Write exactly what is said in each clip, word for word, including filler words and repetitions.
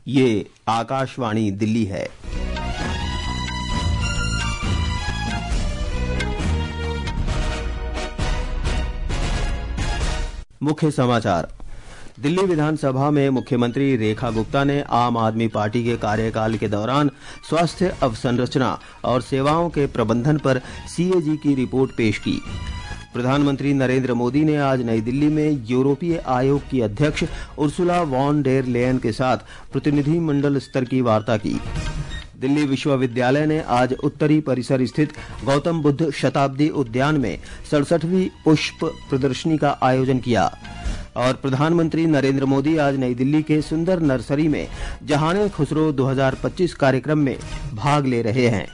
ये आकाशवाणी दिल्ली है। मुख्य समाचार। दिल्ली विधानसभा में मुख्यमंत्री रेखा गुप्ता ने आम आदमी पार्टी के कार्यकाल के दौरान स्वास्थ्य अवसंरचना और सेवाओं के प्रबंधन पर सीएजी की रिपोर्ट पेश की। प्रधानमंत्री नरेंद्र मोदी ने आज नई दिल्ली में यूरोपीय आयोग की अध्यक्ष उर्सुला वॉन डेर लेयन के साथ प्रतिनिधिमंडल स्तर की वार्ता की। दिल्ली विश्वविद्यालय ने आज उत्तरी परिसर स्थित गौतम बुद्ध शताब्दी उद्यान में सड़सठवीं पुष्प प्रदर्शनी का आयोजन किया। और प्रधानमंत्री नरेंद्र मोदी आज नई दिल्ली के सुंदर नर्सरी में जहान खुसरो दो हज़ार पच्चीस कार्यक्रम में भाग ले रहे हैं।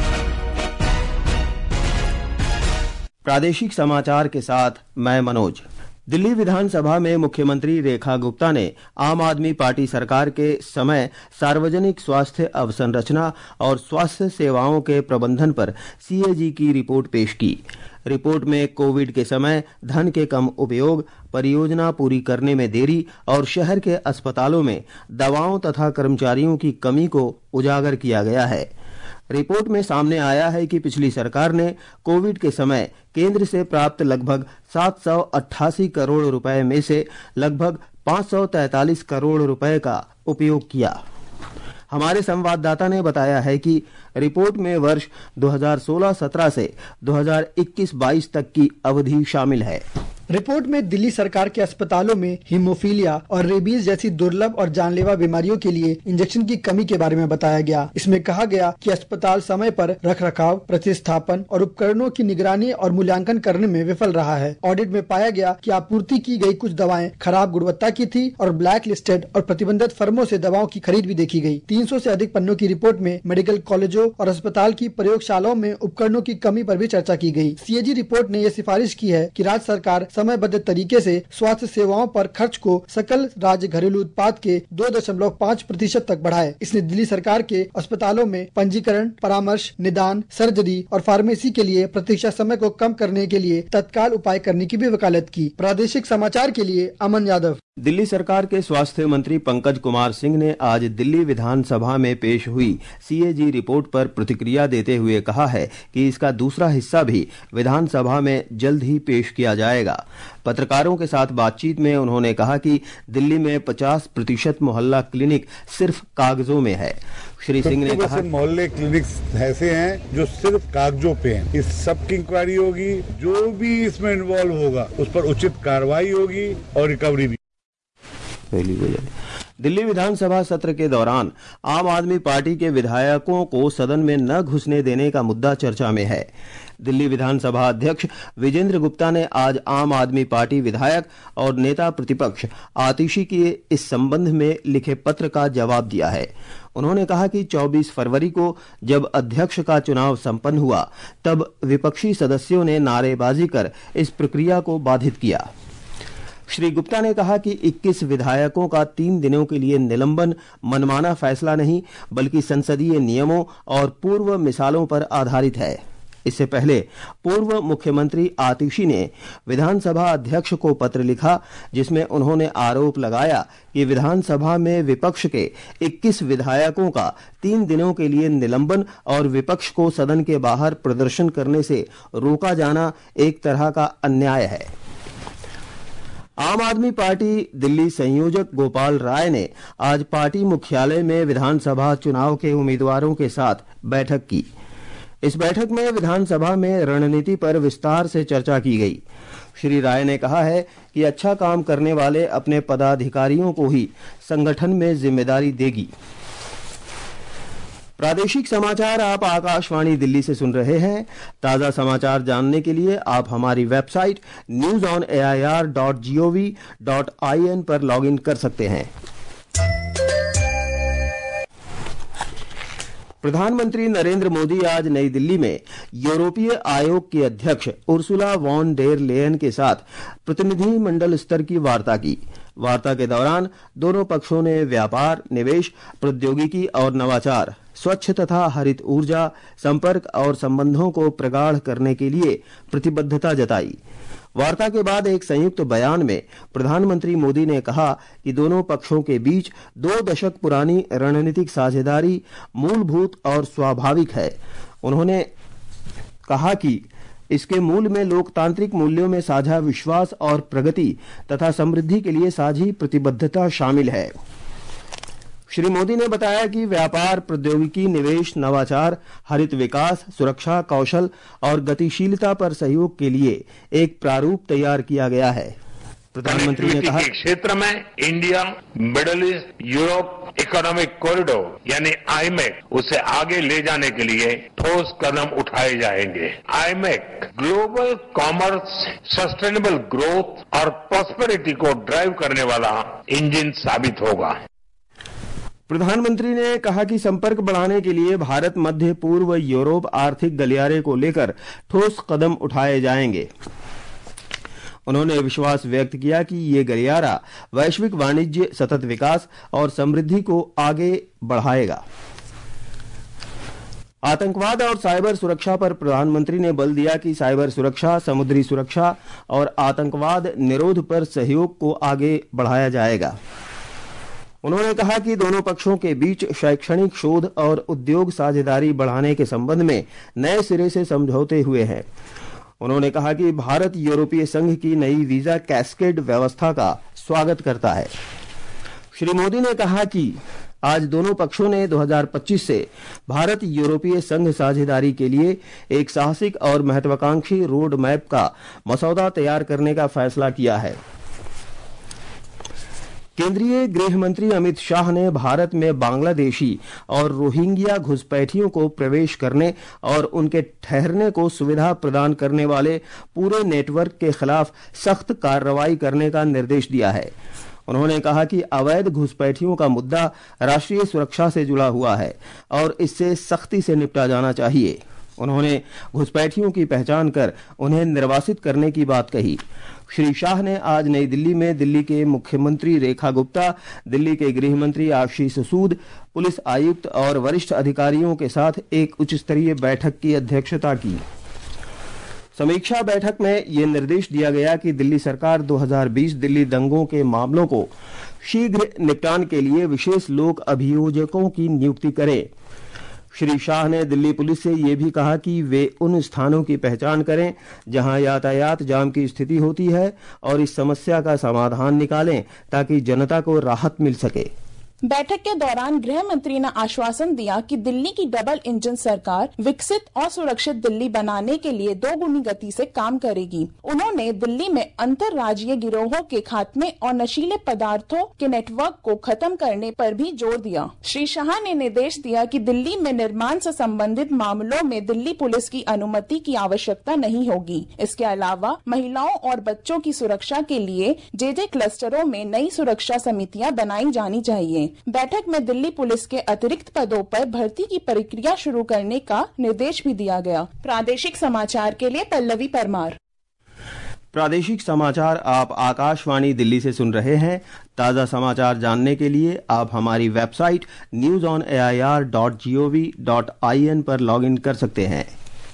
प्रादेशिक समाचार के साथ मैं मनोज। दिल्ली विधानसभा में मुख्यमंत्री रेखा गुप्ता ने आम आदमी पार्टी सरकार के समय सार्वजनिक स्वास्थ्य अवसंरचना और स्वास्थ्य सेवाओं के प्रबंधन पर सीएजी की रिपोर्ट पेश की। रिपोर्ट में कोविड के समय धन के कम उपयोग, परियोजना पूरी करने में देरी और शहर के अस्पतालों में दवाओं तथा कर्मचारियों की कमी को उजागर किया गया है। रिपोर्ट में सामने आया है कि पिछली सरकार ने कोविड के समय केंद्र से प्राप्त लगभग सात सौ अट्ठासी करोड़ रुपए में से लगभग पाँच सौ तैंतालीस करोड़ रुपए का उपयोग किया। हमारे संवाददाता ने बताया है कि रिपोर्ट में वर्ष दो हज़ार सोलह सत्रह से दो हज़ार इक्कीस बाईस तक की अवधि शामिल है। रिपोर्ट में दिल्ली सरकार के अस्पतालों में हीमोफीलिया और रेबीज जैसी दुर्लभ और जानलेवा बीमारियों के लिए इंजेक्शन की कमी के बारे में बताया गया। इसमें कहा गया कि अस्पताल समय पर रखरखाव, प्रतिस्थापन और उपकरणों की निगरानी और मूल्यांकन करने में विफल रहा है। ऑडिट में पाया गया कि आपूर्ति की गई कुछ दवाएं खराब गुणवत्ता की थी और ब्लैक लिस्टेड और प्रतिबंधित फर्मों से दवाओं की खरीद भी देखी गई। तीन सौ से अधिक पन्नों की रिपोर्ट में मेडिकल कॉलेजों और अस्पताल की प्रयोगशालाओं में उपकरणों की कमी पर भी चर्चा की गई। सीएजी रिपोर्ट ने यह सिफारिश की है कि राज्य सरकार समयबद्ध तरीके से स्वास्थ्य सेवाओं पर खर्च को सकल राज्य घरेलू उत्पाद के दो दशमलव पाँच प्रतिशत तक बढ़ाए। इसने दिल्ली सरकार के अस्पतालों में पंजीकरण, परामर्श, निदान, सर्जरी और फार्मेसी के लिए प्रतीक्षा समय को कम करने के लिए तत्काल उपाय करने की भी वकालत की। प्रादेशिक समाचार के लिए अमन यादव। दिल्ली सरकार के स्वास्थ्य मंत्री पंकज कुमार सिंह ने आज दिल्ली विधानसभा में पेश हुई सीएजी रिपोर्ट पर प्रतिक्रिया देते हुए कहा है कि इसका दूसरा हिस्सा भी विधानसभा में जल्द ही पेश किया जाएगा। पत्रकारों के साथ बातचीत में उन्होंने कहा कि दिल्ली में पचास प्रतिशत मोहल्ला क्लिनिक सिर्फ कागजों में है। श्री सिंह ने कहा मोहल्ले क्लिनिक्स ऐसे हैं जो सिर्फ कागजों पे हैं। इस सब की इंक्वायरी होगी, जो भी इसमें इन्वॉल्व होगा उस पर उचित कार्रवाई होगी और रिकवरी भी। दिल्ली विधानसभा सत्र के दौरान आम आदमी पार्टी के विधायकों को सदन में न घुसने देने का मुद्दा चर्चा में है। दिल्ली विधानसभा अध्यक्ष विजेंद्र गुप्ता ने आज आम आदमी पार्टी विधायक और नेता प्रतिपक्ष आतिशी के इस संबंध में लिखे पत्र का जवाब दिया है। उन्होंने कहा कि चौबीस फरवरी को जब अध्यक्ष का चुनाव संपन्न हुआ तब विपक्षी सदस्यों ने नारेबाजी कर इस प्रक्रिया को बाधित किया। श्री गुप्ता ने कहा कि इक्कीस विधायकों का तीन दिनों के लिए निलंबन मनमाना फैसला नहीं बल्कि संसदीय नियमों और पूर्व मिसालों पर आधारित है। इससे पहले पूर्व मुख्यमंत्री आतिशी ने विधानसभा अध्यक्ष को पत्र लिखा जिसमें उन्होंने आरोप लगाया कि विधानसभा में विपक्ष के इक्कीस विधायकों का तीन दिनों के लिए निलंबन और विपक्ष को सदन के बाहर प्रदर्शन करने से रोका जाना एक तरह का अन्याय है। आम आदमी पार्टी दिल्ली संयोजक गोपाल राय ने आज पार्टी मुख्यालय में विधानसभा चुनाव के उम्मीदवारों के साथ बैठक की। इस बैठक में विधानसभा में रणनीति पर विस्तार से चर्चा की गई। श्री राय ने कहा है कि अच्छा काम करने वाले अपने पदाधिकारियों को ही संगठन में जिम्मेदारी देगी। प्रादेशिक समाचार आप आकाशवाणी दिल्ली से सुन रहे हैं। ताजा समाचार जानने के लिए आप हमारी website news on A I R dot G O V dot I N पर लॉगिन कर सकते हैं। प्रधानमंत्री नरेंद्र मोदी आज नई दिल्ली में यूरोपीय आयोग की अध्यक्ष उर्सुला वॉन डेर लेयन के साथ प्रतिनिधिमंडल स्तर की वार्ता की। वार्ता के दौरान दोनों पक्षों ने व्यापार, निवेश, प्रौद्योगिकी और नवाचार, स्वच्छ तथा हरित ऊर्जा, संपर्क और संबंधों को प्रगाढ़ करने के लिए प्रतिबद्धता जताई। वार्ता के बाद एक संयुक्त बयान में प्रधानमंत्री मोदी ने कहा कि दोनों पक्षों के बीच दो दशक पुरानी रणनीतिक साझेदारी मूलभूत और स्वाभाविक है। उन्होंने कहा कि इसके मूल में लोकतांत्रिक मूल्यों में साझा विश्वास और प्रगति तथा समृद्धि के लिए साझी प्रतिबद्धता शामिल है। श्री मोदी ने बताया कि व्यापार, प्रौद्योगिकी, निवेश, नवाचार, हरित विकास, सुरक्षा, कौशल और गतिशीलता पर सहयोग के लिए एक प्रारूप तैयार किया गया है। प्रधानमंत्री ने कहा, क्षेत्र में India, Middle East, Europe economic corridor यानी आईमेक उसे आगे ले जाने के लिए ठोस कदम उठाए जाएंगे। IMEC global commerce, sustainable growth और प्रॉस्पेरिटी को ड्राइव करने वाला इंजन साबित होगा। प्रधानमंत्री ने कहा कि संपर्क बढ़ाने के लिए भारत, मध्य पूर्व, यूरोप आर्थिक गलियारे को लेकर ठोस कदम उठाए जाएंगे। उन्होंने विश्वास व्यक्त किया कि ये गलियारा वैश्विक वाणिज्य, सतत विकास और समृद्धि को आगे बढ़ाएगा। आतंकवाद और साइबर सुरक्षा पर प्रधानमंत्री ने बल दिया कि साइबर सुरक्षा, समुद्री सुरक्षा और आतंकवाद निरोध पर सहयोग को आगे बढ़ाया जाएगा। उन्होंने कहा कि दोनों पक्षों के बीच शैक्षणिक शोध और उद्योग साझेदारी बढ़ाने के संबंध में नए सिरे से समझौते हुए हैं। उन्होंने कहा कि भारत यूरोपीय संघ की नई वीजा कैस्केड व्यवस्था का स्वागत करता है। श्री मोदी ने कहा कि आज दोनों पक्षों ने दो हज़ार पच्चीस से भारत यूरोपीय संघ साझेदारी के लिए एक साहसिक और महत्वाकांक्षी रोड मैप का मसौदा तैयार करने का फैसला किया है। केंद्रीय गृह मंत्री अमित शाह ने भारत में बांग्लादेशी और रोहिंग्या घुसपैठियों को प्रवेश करने और उनके ठहरने को सुविधा प्रदान करने वाले पूरे नेटवर्क के खिलाफ सख्त कार्रवाई करने का निर्देश दिया है। उन्होंने कहा कि अवैध घुसपैठियों का मुद्दा राष्ट्रीय सुरक्षा से जुड़ा हुआ है और इससे सख्ती से निपटा जाना चाहिए। उन्होंने घुसपैठियों की पहचान कर उन्हें निर्वासित करने की बात कही। श्री शाह ने आज नई दिल्ली में दिल्ली के मुख्यमंत्री रेखा गुप्ता, दिल्ली के गृह मंत्री आशीष सूद, पुलिस आयुक्त और वरिष्ठ अधिकारियों के साथ एक उच्च स्तरीय बैठक की अध्यक्षता की। समीक्षा बैठक में ये निर्देश दिया गया कि दिल्ली सरकार दो हज़ार बीस दिल्ली दंगों के मामलों को शीघ्र निपटान के लिए विशेष लोक अभियोजकों की नियुक्ति करे। श्री शाह ने दिल्ली पुलिस से ये भी कहा कि वे उन स्थानों की पहचान करें जहां यातायात जाम की स्थिति होती है और इस समस्या का समाधान निकालें ताकि जनता को राहत मिल सके। बैठक के दौरान गृह मंत्री ने आश्वासन दिया कि दिल्ली की डबल इंजन सरकार विकसित और सुरक्षित दिल्ली बनाने के लिए दोगुनी गति से काम करेगी। उन्होंने दिल्ली में अंतर्राज्यीय गिरोहों के खात्मे और नशीले पदार्थों के नेटवर्क को खत्म करने पर भी जोर दिया। श्री शाह ने निर्देश दिया कि दिल्ली में निर्माण से संबंधित मामलों में दिल्ली पुलिस की अनुमति की आवश्यकता नहीं होगी। इसके अलावा महिलाओं और बच्चों की सुरक्षा के लिए जे जे क्लस्टरों में नई सुरक्षा समितियां बनाई जानी चाहिए। बैठक में दिल्ली पुलिस के अतिरिक्त पदों पर भर्ती की प्रक्रिया शुरू करने का निर्देश भी दिया गया। प्रादेशिक समाचार के लिए पल्लवी परमार। प्रादेशिक समाचार आप आकाशवाणी दिल्ली से सुन रहे हैं। ताजा समाचार जानने के लिए आप हमारी website news on A I R dot G O V dot I N पर लॉग इन कर सकते हैं।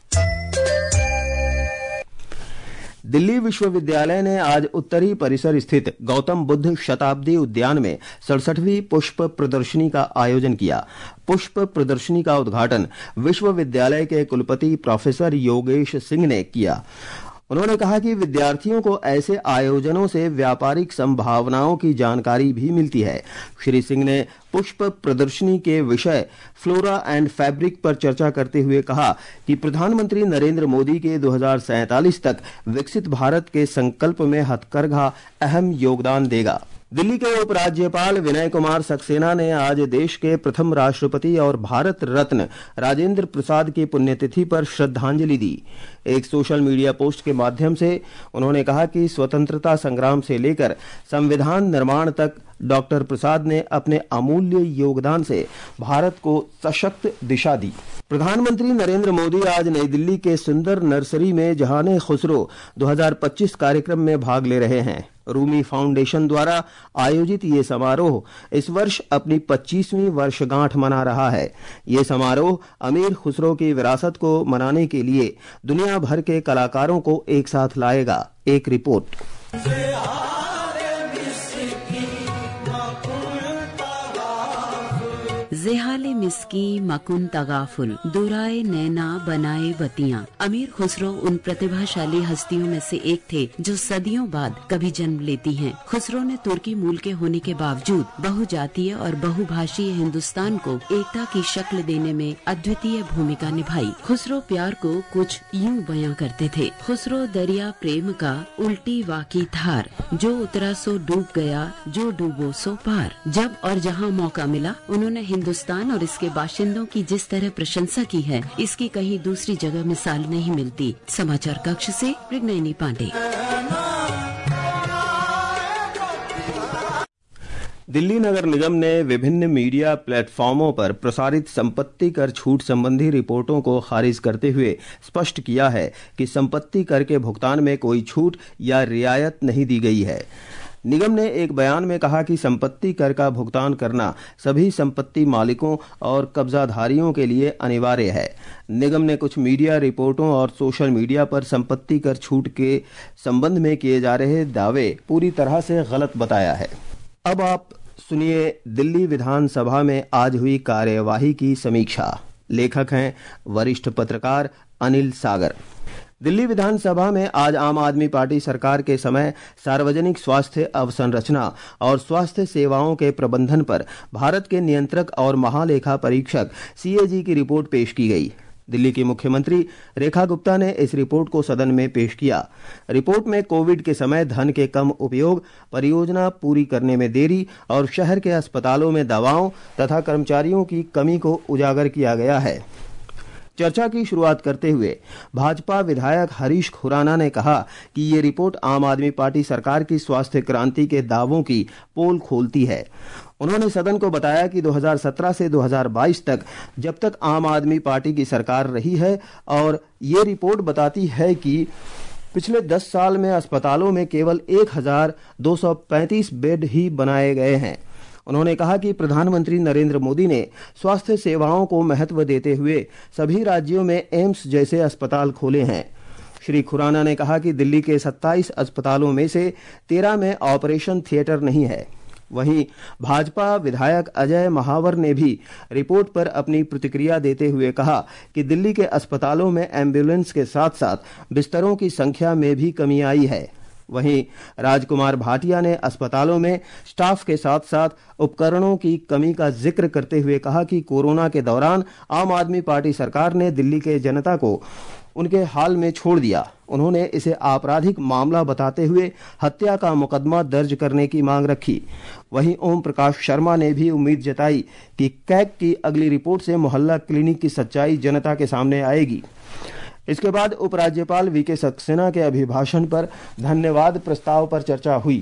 दिल्ली विश्वविद्यालय ने आज उत्तरी परिसर स्थित गौतम बुद्ध शताब्दी उद्यान में सड़सठवीं पुष्प प्रदर्शनी का आयोजन किया। पुष्प प्रदर्शनी का उद्घाटन विश्वविद्यालय के कुलपति प्रोफेसर योगेश सिंह ने किया। उन्होंने कहा कि विद्यार्थियों को ऐसे आयोजनों से व्यापारिक संभावनाओं की जानकारी भी मिलती है। श्री सिंह ने पुष्प प्रदर्शनी के विषय फ्लोरा एंड फैब्रिक पर चर्चा करते हुए कहा कि प्रधानमंत्री नरेंद्र मोदी के दो हज़ार सैंतालीस तक विकसित भारत के संकल्प में हथकरघा अहम योगदान देगा। दिल्ली के उपराज्यपाल विनय कुमार सक्सेना ने आज देश के प्रथम राष्ट्रपति और भारत रत्न राजेंद्र प्रसाद की पुण्यतिथि पर श्रद्धांजलि दी। एक सोशल मीडिया पोस्ट के माध्यम से उन्होंने कहा कि स्वतंत्रता संग्राम से लेकर संविधान निर्माण तक डॉक्टर प्रसाद ने अपने अमूल्य योगदान से भारत को सशक्त दिशा दी। प्रधानमंत्री नरेंद्र मोदी आज नई दिल्ली के सुंदर नर्सरी में जहाने खुसरो दो हज़ार पच्चीस कार्यक्रम में भाग ले रहे हैं। रूमी फाउंडेशन द्वारा आयोजित ये समारोह इस वर्ष अपनी पच्चीसवीं वर्षगांठ मना रहा है। ये समारोह अमीर खुसरो की विरासत को मनाने के लिए दुनिया भर के कलाकारों को एक साथ लाएगा। एक रिपोर्ट। जेहाले मिस्की मकुन तगाफुल दुराए नैना बनाए बतियां। अमीर खुसरो उन प्रतिभाशाली हस्तियों में से एक थे जो सदियों बाद कभी जन्म लेती हैं। खुसरो ने तुर्की मूल के होने के बावजूद बहुजातीय और बहुभाषीय हिंदुस्तान को एकता की शक्ल देने में अद्वितीय भूमिका निभाई। खुसरो प्यार को कुछ यूं बयां करते थे। खुसरो दरिया प्रेम का उल्टी वाकी धार, जो उतरा सो डूब गया, जो डूबो सो पार। जब और जहां मौका मिला उन्होंने हिंदुस्तान और इसके बाशिंदों की जिस तरह प्रशंसा की है, इसकी कहीं दूसरी जगह मिसाल नहीं मिलती। समाचार कक्ष से प्रज्ञानी पांडे। दिल्ली नगर निगम ने विभिन्न मीडिया प्लेटफॉर्मों पर प्रसारित संपत्ति कर छूट संबंधी रिपोर्टों को खारिज करते हुए स्पष्ट किया है कि संपत्ति कर के भुगतान में कोई छूट या रियायत नहीं दी गई है। निगम ने एक बयान में कहा कि संपत्ति कर का भुगतान करना सभी संपत्ति मालिकों और कब्जाधारियों के लिए अनिवार्य है। निगम ने कुछ मीडिया रिपोर्टों और सोशल मीडिया पर संपत्ति कर छूट के संबंध में किए जा रहे दावे पूरी तरह से गलत बताया है। अब आप सुनिए दिल्ली विधानसभा में आज हुई कार्यवाही की समीक्षा। लेखक हैं वरिष्ठ पत्रकार अनिल सागर। दिल्ली विधानसभा में आज आम आदमी पार्टी सरकार के समय सार्वजनिक स्वास्थ्य अवसंरचना और स्वास्थ्य सेवाओं के प्रबंधन पर भारत के नियंत्रक और महालेखा परीक्षक सीएजी की रिपोर्ट पेश की गई। दिल्ली की मुख्यमंत्री रेखा गुप्ता ने इस रिपोर्ट को सदन में पेश किया। रिपोर्ट में कोविड के समय धन के कम उपयोग, परियोजना पूरी करने में देरी और शहर के अस्पतालों में दवाओं तथा कर्मचारियों की कमी को उजागर किया गया है। चर्चा की शुरुआत करते हुए भाजपा विधायक हरीश खुराना ने कहा कि ये रिपोर्ट आम आदमी पार्टी सरकार की स्वास्थ्य क्रांति के दावों की पोल खोलती है। उन्होंने सदन को बताया कि दो हज़ार सत्रह से दो हज़ार बाईस तक जब तक आम आदमी पार्टी की सरकार रही है और ये रिपोर्ट बताती है कि पिछले दस साल में अस्पतालों में केवल एक हज़ार दो सौ पैंतीस बेड ही बनाए गए हैं। उन्होंने कहा कि प्रधानमंत्री नरेंद्र मोदी ने स्वास्थ्य सेवाओं को महत्व देते हुए सभी राज्यों में एम्स जैसे अस्पताल खोले हैं। श्री खुराना ने कहा कि दिल्ली के सत्ताईस अस्पतालों में से तेरह में ऑपरेशन थिएटर नहीं है। वहीं भाजपा विधायक अजय महावर ने भी रिपोर्ट पर अपनी प्रतिक्रिया देते हुए कहा कि दिल्ली के अस्पतालों में एम्बुलेंस के साथ साथ बिस्तरों की संख्या में भी कमी आई है। वहीं राजकुमार भाटिया ने अस्पतालों में स्टाफ के साथ साथ उपकरणों की कमी का जिक्र करते हुए कहा कि कोरोना के दौरान आम आदमी पार्टी सरकार ने दिल्ली के जनता को उनके हाल में छोड़ दिया। उन्होंने इसे आपराधिक मामला बताते हुए हत्या का मुकदमा दर्ज करने की मांग रखी। वहीं ओम प्रकाश शर्मा ने भी उम्मीद जताई कि कैग की अगली रिपोर्ट से मोहल्ला क्लिनिक की सच्चाई जनता के सामने आएगी। इसके बाद उपराज्यपाल वी के सक्सेना के अभिभाषण पर धन्यवाद प्रस्ताव पर चर्चा हुई।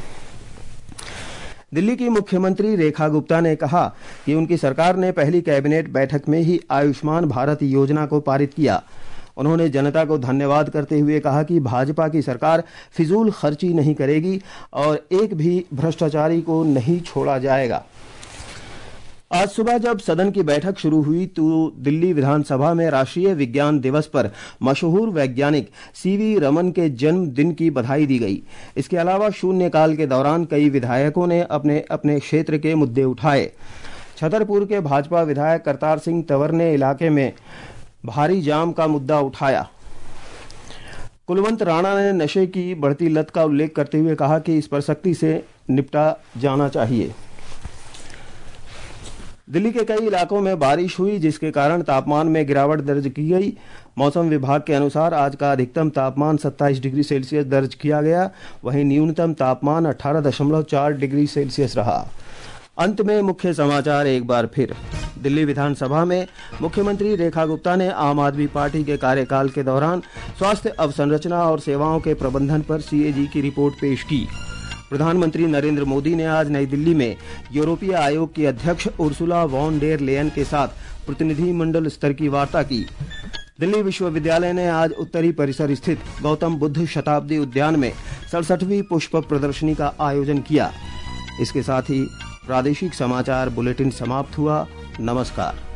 दिल्ली की मुख्यमंत्री रेखा गुप्ता ने कहा कि उनकी सरकार ने पहली कैबिनेट बैठक में ही आयुष्मान भारत योजना को पारित किया। उन्होंने जनता को धन्यवाद करते हुए कहा कि भाजपा की सरकार फिजूल खर्ची नहीं करेगी और एक भी भ्रष्टाचारी को नहीं छोड़ा जाएगा। आज सुबह जब सदन की बैठक शुरू हुई तो दिल्ली विधानसभा में राष्ट्रीय विज्ञान दिवस पर मशहूर वैज्ञानिक सीवी रमन के जन्मदिन की बधाई दी गई। इसके अलावा शून्यकाल के दौरान कई विधायकों ने अपने अपने क्षेत्र के मुद्दे उठाए। छतरपुर के भाजपा विधायक करतार सिंह तंवर ने इलाके में भारी जाम का मुद्दा उठाया। कुलवंत राणा ने नशे की बढ़ती लत का उल्लेख करते हुए कहा कि इस पर सख्ती से निपटा जाना चाहिए। दिल्ली के कई इलाकों में बारिश हुई जिसके कारण तापमान में गिरावट दर्ज की गई। मौसम विभाग के अनुसार आज का अधिकतम तापमान सत्ताईस डिग्री सेल्सियस दर्ज किया गया, वहीं न्यूनतम तापमान अठारह दशमलव चार डिग्री सेल्सियस रहा। अंत में मुख्य समाचार एक बार फिर। दिल्ली विधानसभा में मुख्यमंत्री रेखा गुप्ता ने आम आदमी पार्टी के कार्यकाल के दौरान स्वास्थ्य अवसंरचना और सेवाओं के प्रबंधन पर सीएजी की रिपोर्ट पेश की। प्रधानमंत्री नरेंद्र मोदी ने आज नई दिल्ली में यूरोपीय आयोग की अध्यक्ष उर्सुला वॉन डेर लेयन के साथ प्रतिनिधिमंडल स्तर की वार्ता की। दिल्ली विश्वविद्यालय ने आज उत्तरी परिसर स्थित गौतम बुद्ध शताब्दी उद्यान में सड़सठवीं पुष्प प्रदर्शनी का आयोजन किया। इसके साथ ही प्रादेशिक समाचार बुलेटिन समाप्त हुआ। नमस्कार।